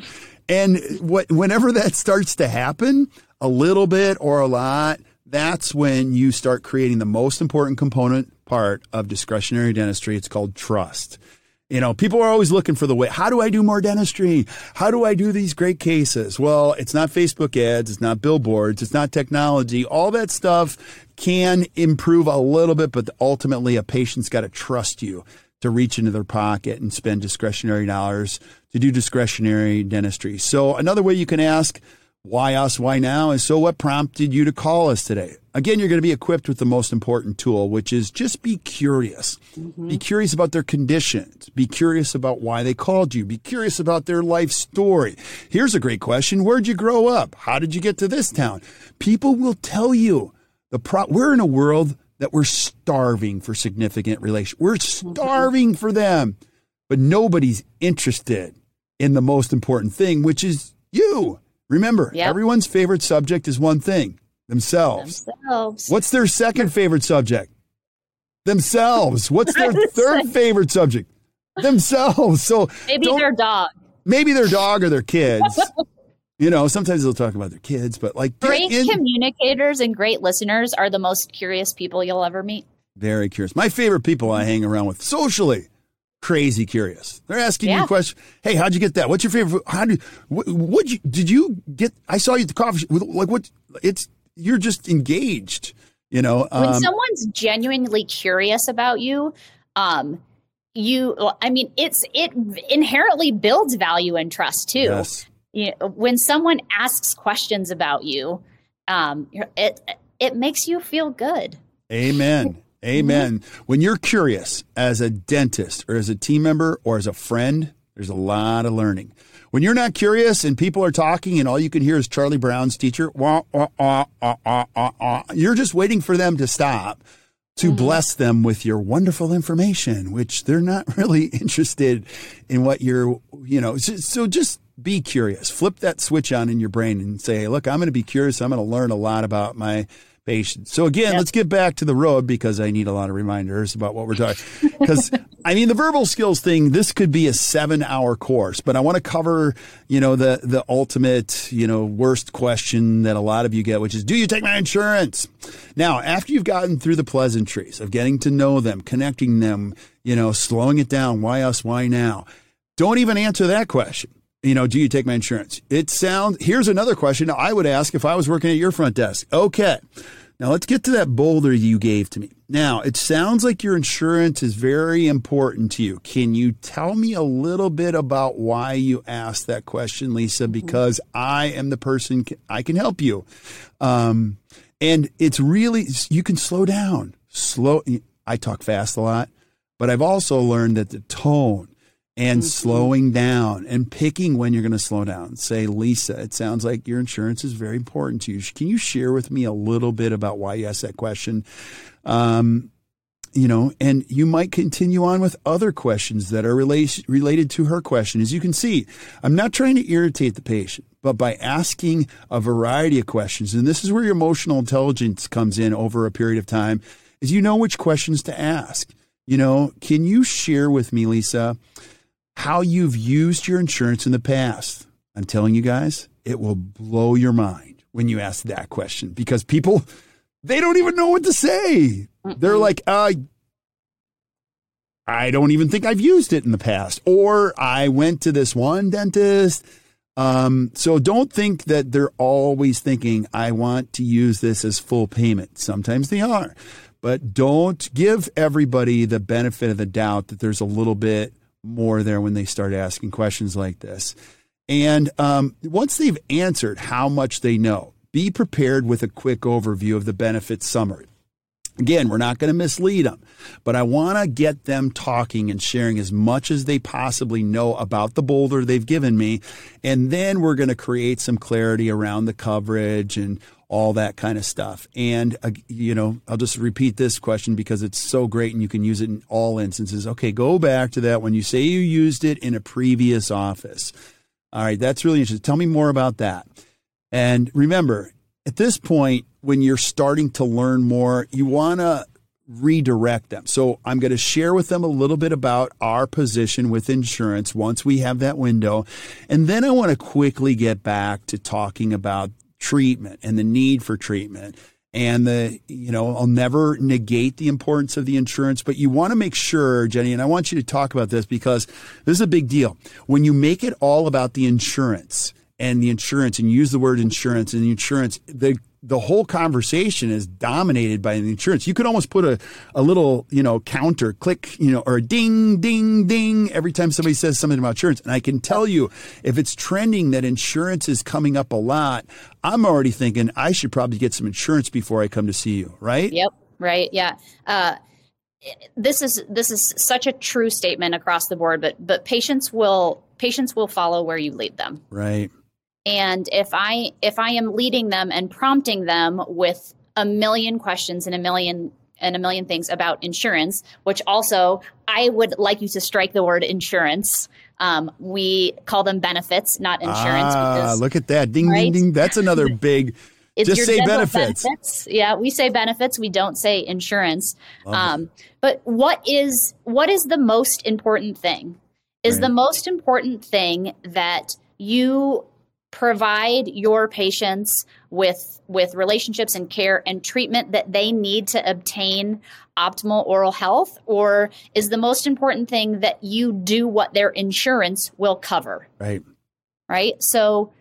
and whenever that starts to happen, a little bit or a lot, that's when you start creating the most important component part of discretionary dentistry. It's called trust. People are always looking for the way. How do I do more dentistry? How do I do these great cases? Well, it's not Facebook ads. It's not billboards. It's not technology. All that stuff can improve a little bit, but ultimately a patient's got to trust you to reach into their pocket and spend discretionary dollars to do discretionary dentistry. So another way you can ask, why us, why now, is so what prompted you to call us today? Again, you're going to be equipped with the most important tool, which is just be curious. Be curious about their conditions. Be curious about why they called you. Be curious about their life story. Here's a great question. Where'd you grow up? How did you get to this town? People will tell you. We're in a world that we're starving for significant relations. We're starving for them. But nobody's interested in the most important thing, which is you. Remember, everyone's favorite subject is one thing, themselves. What's their second favorite subject? Themselves. What's their third favorite subject? Themselves. So maybe their dog. Maybe their dog or their kids. Sometimes they'll talk about their kids, but like great communicators and great listeners are the most curious people you'll ever meet. Very curious. My favorite people I hang around with socially. Crazy curious. They're asking you a question. Hey, how'd you get that? What's your favorite? Did you get? I saw you at the coffee shop. Like what? You're just engaged. When someone's genuinely curious about you, it inherently builds value and trust too. Yes. When someone asks questions about you, it makes you feel good. Amen. Amen. When you're curious as a dentist or as a team member or as a friend, There's a lot of learning. When you're not curious and people are talking and all you can hear is Charlie Brown's teacher, wah, wah, wah, wah, wah, wah, wah, you're just waiting for them to stop to bless them with your wonderful information, which they're not really interested in what you're, so just be curious. Flip that switch on in your brain and say, look, I'm going to be curious. I'm going to learn a lot about my patients. So again, let's get back to the road because I need a lot of reminders about what we're talking. Because the verbal skills thing, this could be a 7-hour course, but I want to cover, the ultimate, worst question that a lot of you get, which is, do you take my insurance? Now, after you've gotten through the pleasantries of getting to know them, connecting them, slowing it down, why us, why now? Don't even answer that question. Do you take my insurance? Here's another question I would ask if I was working at your front desk. Okay, now let's get to that boulder you gave to me. Now, it sounds like your insurance is very important to you. Can you tell me a little bit about why you asked that question, Lisa? Because I am the person, I can help you. And it's really, you can slow down. I talk fast a lot, but I've also learned that the tone and slowing down and picking when you're going to slow down. Say, Lisa, it sounds like your insurance is very important to you. Can you share with me a little bit about why you asked that question? And you might continue on with other questions that are related to her question. As you can see, I'm not trying to irritate the patient, but by asking a variety of questions, and this is where your emotional intelligence comes in over a period of time, is which questions to ask. Can you share with me, Lisa, how you've used your insurance in the past? I'm telling you guys, it will blow your mind when you ask that question because people, they don't even know what to say. They're like, I don't even think I've used it in the past, or I went to this one dentist. So don't think that they're always thinking, I want to use this as full payment. Sometimes they are, but don't give everybody the benefit of the doubt that there's a little bit more there when they start asking questions like this. And once they've answered how much they know, be prepared with a quick overview of the benefits summary. Again, we're not going to mislead them, but I want to get them talking and sharing as much as they possibly know about the boulder they've given me. And then we're going to create some clarity around the coverage and all that kind of stuff. And, I'll just repeat this question because it's so great and you can use it in all instances. Okay, go back to that when you say you used it in a previous office. All right, that's really interesting. Tell me more about that. And remember, at this point, when you're starting to learn more, you want to redirect them. So I'm going to share with them a little bit about our position with insurance once we have that window. And then I want to quickly get back to talking about treatment and the need for treatment. And I'll never negate the importance of the insurance, but you want to make sure, Jenny, and I want you to talk about this because this is a big deal. When you make it all about the insurance and use the word insurance and the insurance, the whole conversation is dominated by the insurance. You could almost put a little, counter click, or a ding, ding, ding every time somebody says something about insurance. And I can tell you, if it's trending that insurance is coming up a lot, I'm already thinking I should probably get some insurance before I come to see you, right? Yep. Right. Yeah. This is such a true statement across the board, but patients will follow where you lead them. Right. And if I am leading them and prompting them with a million questions and a million things about insurance, which also I would like you to strike the word insurance. We call them benefits, not insurance. Because, look at that. Ding, ding, ding. That's another big, just say benefits. Yeah, we say benefits. We don't say insurance. But what is the most important thing? Is the most important thing that you provide your patients with relationships and care and treatment that they need to obtain optimal oral health? Or is the most important thing that you do what their insurance will cover? Right. So,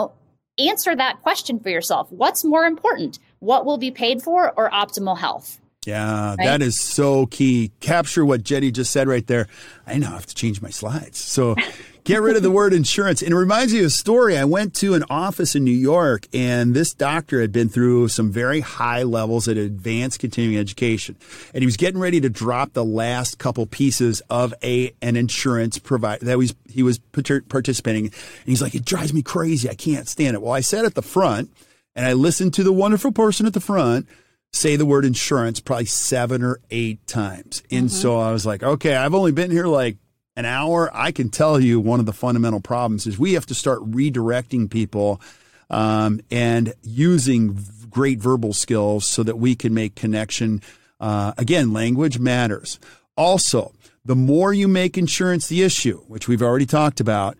answer that question for yourself. What's more important? What will be paid for or optimal health? Yeah, right? That is so key. Capture what Jenny just said right there. I now have to change my slides. So get rid of the word insurance. And it reminds me of a story. I went to an office in New York, and this doctor had been through some very high levels at advanced continuing education. And he was getting ready to drop the last couple pieces of an insurance provider that he was participating in. And he's like, it drives me crazy. I can't stand it. Well, I sat at the front, and I listened to the wonderful person at the front say the word insurance probably 7 or 8 times. And so I was like, okay, I've only been here like an hour. I can tell you one of the fundamental problems is we have to start redirecting people and using great verbal skills so that we can make connection. Again, language matters. Also, the more you make insurance the issue, which we've already talked about,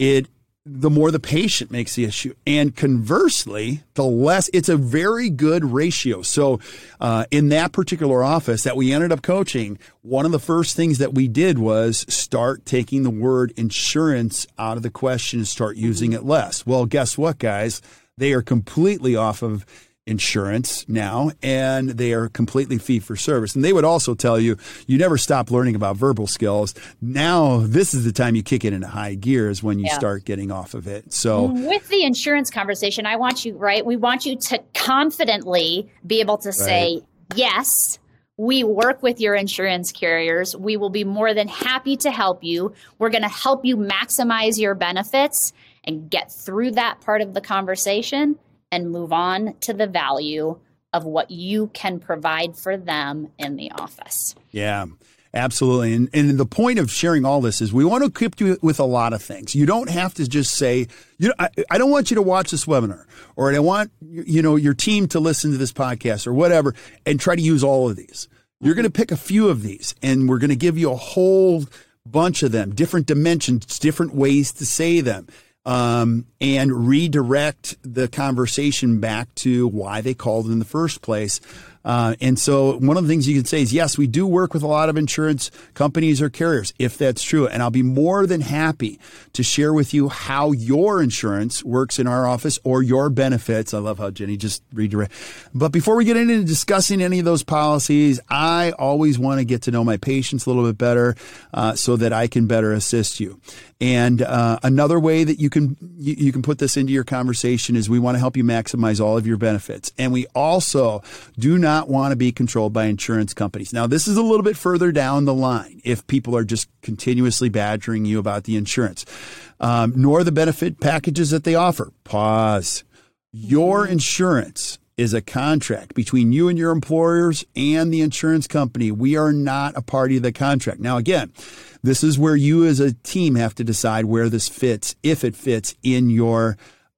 the more the patient makes the issue. And conversely, the less, it's a very good ratio. So in that particular office that we ended up coaching, one of the first things that we did was start taking the word insurance out of the question and start using it less. Well, guess what, guys? They are completely off of insurance now, and they are completely fee for service. And they would also tell you, you never stop learning about verbal skills. Now, this is the time you kick it into high gears when you start getting off of it. So with the insurance conversation, I want you, we want you to confidently be able to say, yes, we work with your insurance carriers. We will be more than happy to help you. We're going to help you maximize your benefits and get through that part of the conversation and move on to the value of what you can provide for them in the office. Yeah, absolutely. And the point of sharing all this is we want to equip you with a lot of things. You don't have to just say, I don't want you to watch this webinar, or I want your team to listen to this podcast or whatever and try to use all of these. You're going to pick a few of these, and we're going to give you a whole bunch of them, different dimensions, different ways to say them. And redirect the conversation back to why they called in the first place. And so one of the things you can say is, yes, we do work with a lot of insurance companies or carriers, if that's true. And I'll be more than happy to share with you how your insurance works in our office or your benefits. I love how Jenny just redirect. But before we get into discussing any of those policies, I always want to get to know my patients a little bit better so that I can better assist you. And another way that you can put this into your conversation is we want to help you maximize all of your benefits. And we also do not want to be controlled by insurance companies. Now, this is a little bit further down the line if people are just continuously badgering you about the insurance, nor the benefit packages that they offer. Pause. Your insurance is a contract between you and your employers and the insurance company. We are not a party to the contract. Now, again, this is where you as a team have to decide where this fits, if it fits in your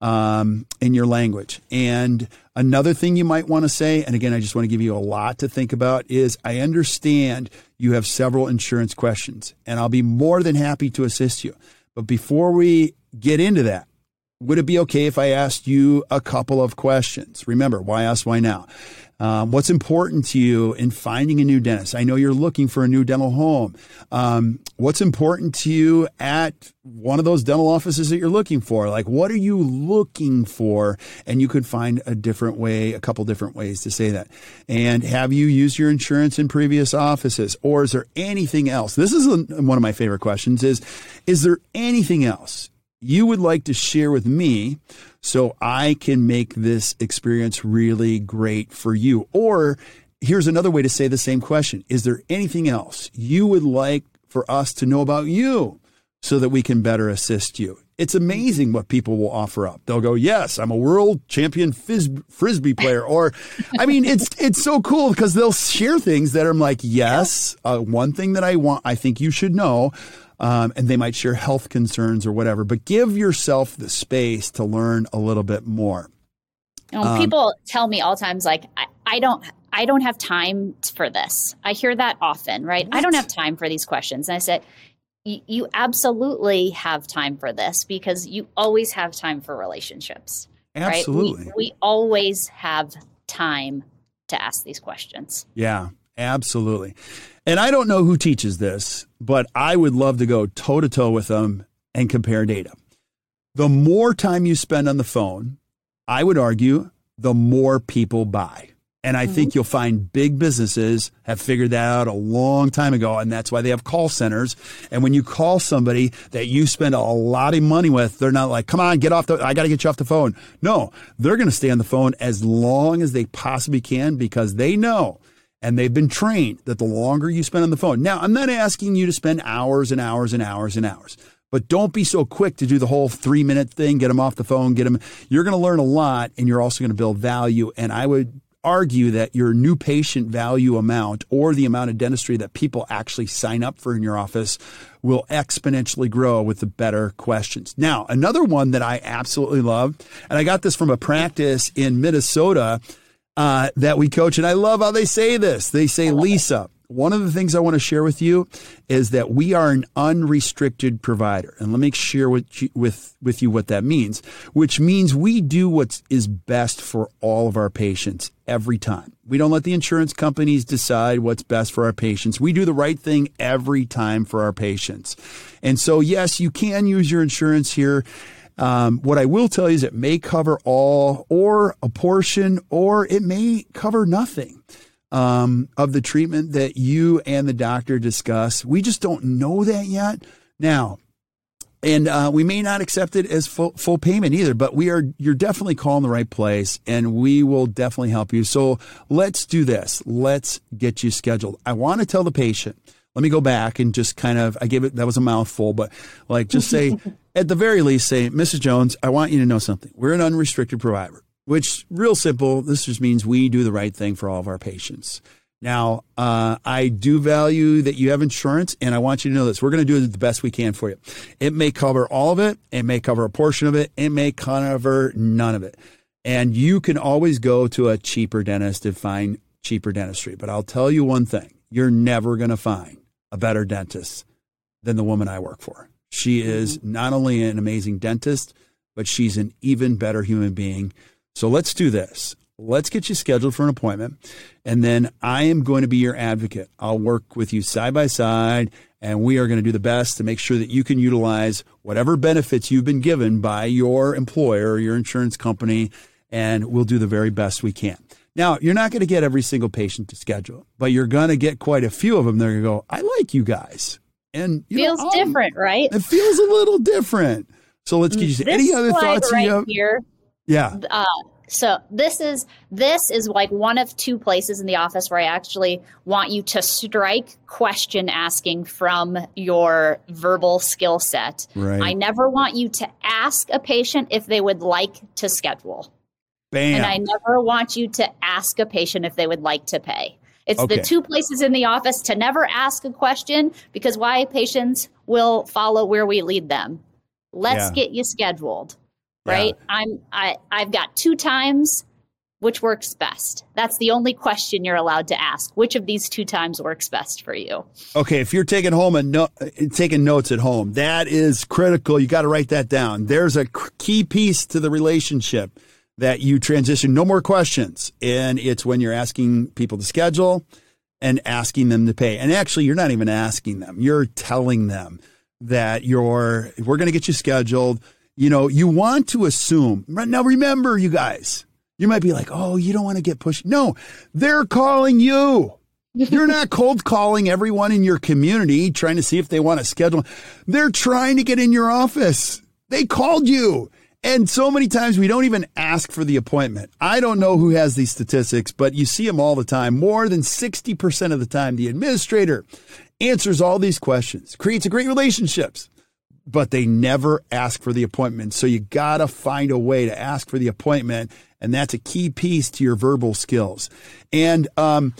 language. And another thing you might want to say, and again, I just want to give you a lot to think about, is I understand you have several insurance questions, and I'll be more than happy to assist you. But before we get into that, would it be okay if I asked you a couple of questions? Remember, why us, why now? What's important to you in finding a new dentist? I know you're looking for a new dental home. What's important to you at one of those dental offices that you're looking for? Like, what are you looking for? And you could find a couple different ways to say that. And have you used your insurance in previous offices? Or is there anything else? This is one of my favorite questions is there anything else you would like to share with me so I can make this experience really great for you? Or here's another way to say the same question. Is there anything else you would like for us to know about you so that we can better assist you? It's amazing what people will offer up. They'll go, yes, I'm a world champion Frisbee player. Or, I mean, it's so cool because they'll share things that I'm like, yes, one thing that I think you should know. And they might share health concerns or whatever, but give yourself the space to learn a little bit more. People tell me all times, like, I don't have time for this. I hear that often, right? What? I don't have time for these questions. And I said, you absolutely have time for this because you always have time for relationships. Absolutely. Right? We always have time to ask these questions. Yeah, absolutely. And I don't know who teaches this, but I would love to go toe-to-toe with them and compare data. The more time you spend on the phone, I would argue, the more people buy. And I think you'll find big businesses have figured that out a long time ago. And that's why they have call centers. And when you call somebody that you spend a lot of money with, they're not like, come on, I got to get you off the phone. No, they're going to stay on the phone as long as they possibly can because they know and they've been trained that the longer you spend on the phone. Now, I'm not asking you to spend hours and hours and hours and hours. But don't be so quick to do the whole 3-minute thing, get them off the phone, You're going to learn a lot and you're also going to build value. And I would argue that your new patient value amount or the amount of dentistry that people actually sign up for in your office will exponentially grow with the better questions. Now, another one that I absolutely love, and I got this from a practice in Minnesota that we coach, and I love how they say this. They say, Lisa, one of the things I want to share with you is that we are an unrestricted provider. And let me share with you what that means, which means we do what is best for all of our patients every time. We don't let the insurance companies decide what's best for our patients. We do the right thing every time for our patients. And so, yes, you can use your insurance here. What I will tell you is it may cover all or a portion, or it may cover nothing of the treatment that you and the doctor discuss. We just don't know that yet. Now, and we may not accept it as full payment either, but you're definitely calling the right place and we will definitely help you. So let's do this. Let's get you scheduled. I want to tell the patient, let me go back and just that was a mouthful, but like just say, at the very least, say, Mrs. Jones, I want you to know something. We're an unrestricted provider. Which, real simple, this just means we do the right thing for all of our patients. Now, I do value that you have insurance, and I want you to know this. We're going to do the best we can for you. It may cover all of it. It may cover a portion of it. It may cover none of it. And you can always go to a cheaper dentist to find cheaper dentistry. But I'll tell you one thing. You're never going to find a better dentist than the woman I work for. She is not only an amazing dentist, but she's an even better human being. So let's do this. Let's get you scheduled for an appointment, and then I am going to be your advocate. I'll work with you side by side, and we are going to do the best to make sure that you can utilize whatever benefits you've been given by your employer or your insurance company, and we'll do the very best we can. Now, you're not going to get every single patient to schedule, but you're going to get quite a few of them. They're going to go, I like you guys. And feels different, right? It feels a little different. So let's get you any other thoughts right you have? Here. Yeah. So this is like one of two places in the office where I actually want you to strike question asking from your verbal skill set. Right. I never want you to ask a patient if they would like to schedule. Bam. And I never want you to ask a patient if they would like to pay. It's okay. The two places in the office to never ask a question, because why? Patients will follow where we lead them. Let's get you scheduled. Right. Yeah. I've got 2 times. Which works best? That's the only question you're allowed to ask. Which of these 2 times works best for you? Okay. If you're taking taking notes at home, that is critical. You got to write that down. There's a key piece to the relationship that you transition. No more questions. And it's when you're asking people to schedule and asking them to pay. And actually, you're not even asking them. You're telling them that we're going to get you scheduled. You know, you want to assume. Now, remember, you guys, you might be like, oh, you don't want to get pushed. No, they're calling you. You're not cold calling everyone in your community trying to see if they want to schedule. They're trying to get in your office. They called you. And so many times we don't even ask for the appointment. I don't know who has these statistics, but you see them all the time. More than 60% of the time, the administrator answers all these questions, creates a great relationships. But they never ask for the appointment. So you got to find a way to ask for the appointment. And that's a key piece to your verbal skills. And, and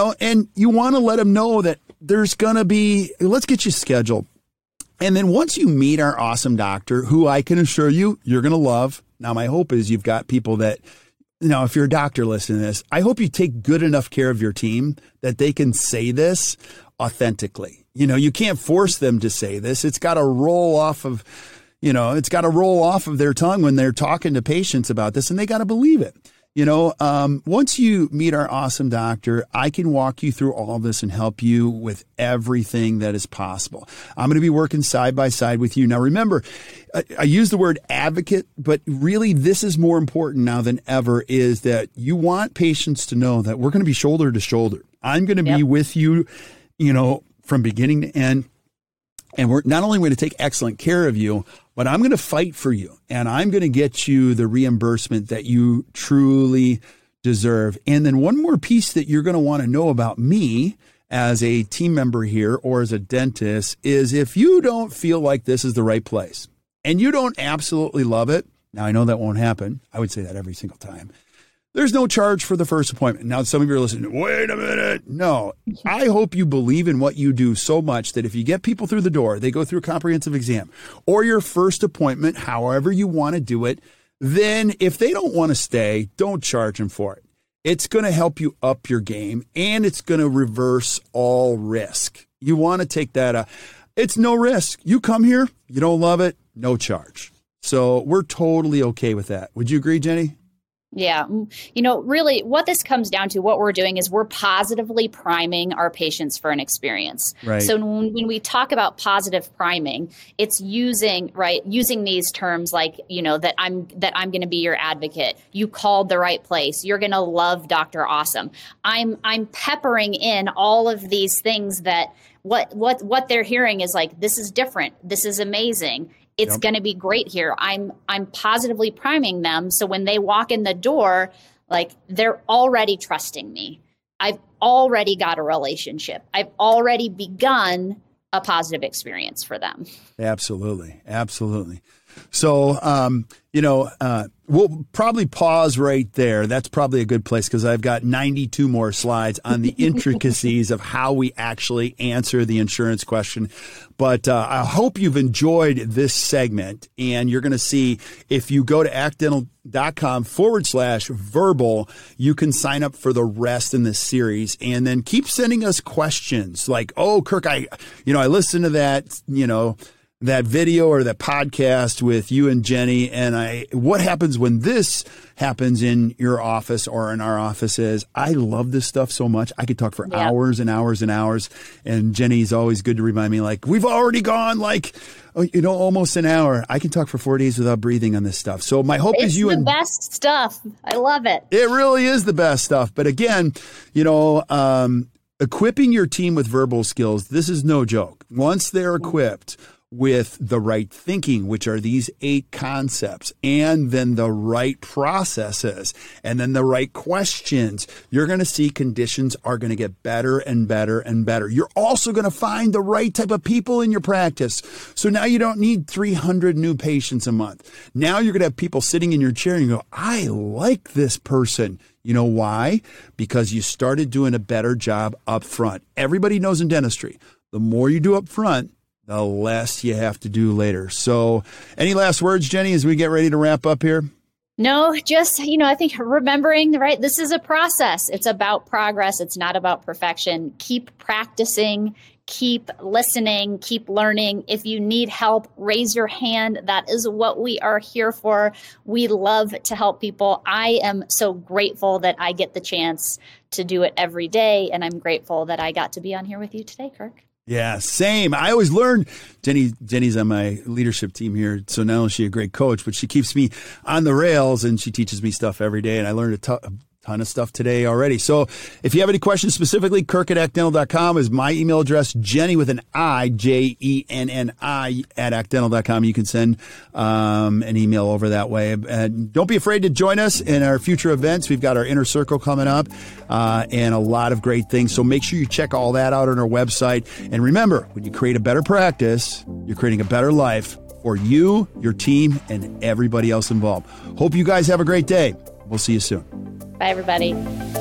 you want to let them know that there's going to be, let's get you scheduled. And then once you meet our awesome doctor, who I can assure you, you're going to love. Now, my hope is you've got people that, if you're a doctor listening to this, I hope you take good enough care of your team that they can say this authentically. You can't force them to say this. It's got to roll off of, their tongue when they're talking to patients about this, and they got to believe it. Once you meet our awesome doctor, I can walk you through all of this and help you with everything that is possible. I'm going to be working side by side with you. Now, remember, I use the word advocate, but really this is more important now than ever, is that you want patients to know that we're going to be shoulder to shoulder. I'm going to be with you, from beginning to end. And we're not only going to take excellent care of you, but I'm going to fight for you, and I'm going to get you the reimbursement that you truly deserve. And then one more piece that you're going to want to know about me as a team member here or as a dentist is if you don't feel like this is the right place and you don't absolutely love it. Now, I know that won't happen. I would say that every single time. There's no charge for the first appointment. Now, some of you are listening, wait a minute. No, I hope you believe in what you do so much that if you get people through the door, they go through a comprehensive exam or your first appointment, however you want to do it, then if they don't want to stay, don't charge them for it. It's going to help you up your game and it's going to reverse all risk. You want to take that. It's no risk. You come here, you don't love it, no charge. So we're totally okay with that. Would you agree, Jenny? Yeah. Really what this comes down to, what we're doing is we're positively priming our patients for an experience. Right. So when we talk about positive priming, it's using these terms like, that I'm going to be your advocate. You called the right place. You're going to love Dr. Awesome. I'm peppering in all of these things that what they're hearing is like, this is different. This is amazing. It's going to be great here. I'm positively priming them. So when they walk in the door, like they're already trusting me. I've already got a relationship. I've already begun a positive experience for them. Absolutely. Absolutely. So, we'll probably pause right there. That's probably a good place because I've got 92 more slides on the intricacies of how we actually answer the insurance question. But I hope you've enjoyed this segment, and you're going to see if you go to actdental.com/verbal, you can sign up for the rest in this series and then keep sending us questions like, oh, Kirk, I listened to that, that video or that podcast with you and Jenny, and what happens when this happens in your office or in our offices? I love this stuff so much. I could talk for hours and hours and hours. And Jenny's always good to remind me, like, we've already gone almost an hour. I can talk for 4 days without breathing on this stuff. So my hope is you the best stuff. I love it. It really is the best stuff. But again, equipping your team with verbal skills, this is no joke. Once they're equipped with the right thinking, which are these 8 concepts, and then the right processes, and then the right questions, you're going to see conditions are going to get better and better and better. You're also going to find the right type of people in your practice. So now you don't need 300 new patients a month. Now you're going to have people sitting in your chair and you go, I like this person. You know why? Because you started doing a better job up front. Everybody knows in dentistry, the more you do up front, the less you have to do later. So any last words, Jenny, as we get ready to wrap up here? No, just, I think remembering, right, this is a process. It's about progress. It's not about perfection. Keep practicing, keep listening, keep learning. If you need help, raise your hand. That is what we are here for. We love to help people. I am so grateful that I get the chance to do it every day. And I'm grateful that I got to be on here with you today, Kirk. Yeah, same. I always learn. Jenny's on my leadership team here, so not only is she a great coach, but she keeps me on the rails and she teaches me stuff every day, and I learned a ton of stuff today already. So if you have any questions specifically, kirk@actdental.com is my email address. Jenny with an I, Jenni @actdental.com. You can send an email over that way. And don't be afraid to join us in our future events. We've got our Inner Circle coming up and a lot of great things. So make sure you check all that out on our website. And remember, when you create a better practice, you're creating a better life for you, your team, and everybody else involved. Hope you guys have a great day. We'll see you soon. Bye, everybody.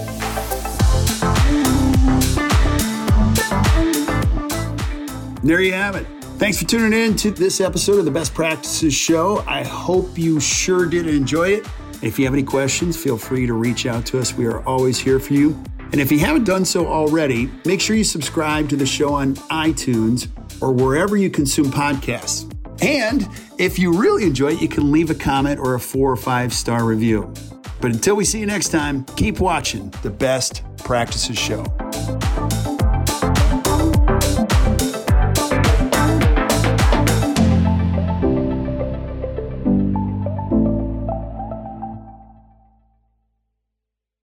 There you have it. Thanks for tuning in to this episode of the Best Practices Show. I hope you sure did enjoy it. If you have any questions, feel free to reach out to us. We are always here for you. And if you haven't done so already, make sure you subscribe to the show on iTunes or wherever you consume podcasts. And if you really enjoy it, you can leave a comment or a 4 or 5 star review. But until we see you next time, keep watching the Best Practices Show.